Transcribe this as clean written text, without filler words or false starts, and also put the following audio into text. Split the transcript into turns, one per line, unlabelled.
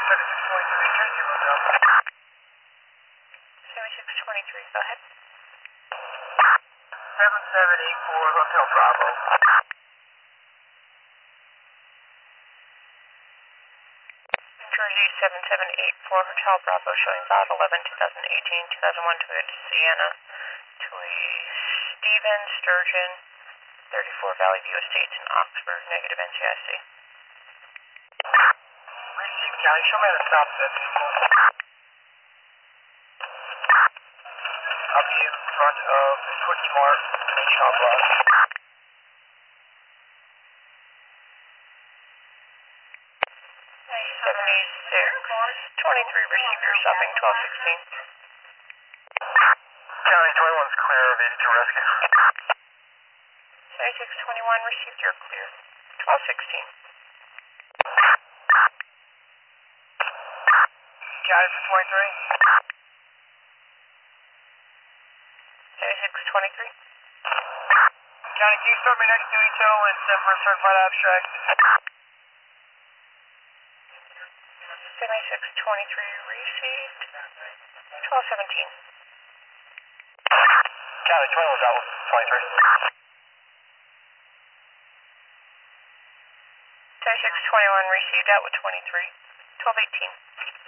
7623, go ahead.
7784 Hotel Bravo.
Jersey 7784 Hotel Bravo, showing Bob 11 2018 2001 Toyota Sienna to a Stephen Sturgeon 34 Valley View Estates in Oxford, negative NCIC.
Received County, show me the stop at. I'll be in front of the Quickie Mart, Main Shop Block.
7623, receive your stopping 1216.
County 21's clear of 82 rescue.
7621, received your clear 1216.
County for 23.
7623.
County, can you start me next to ETO and send for a certified abstract?
7623, received 1217.
County 21's out with 23.
7621, received out with 23 1218.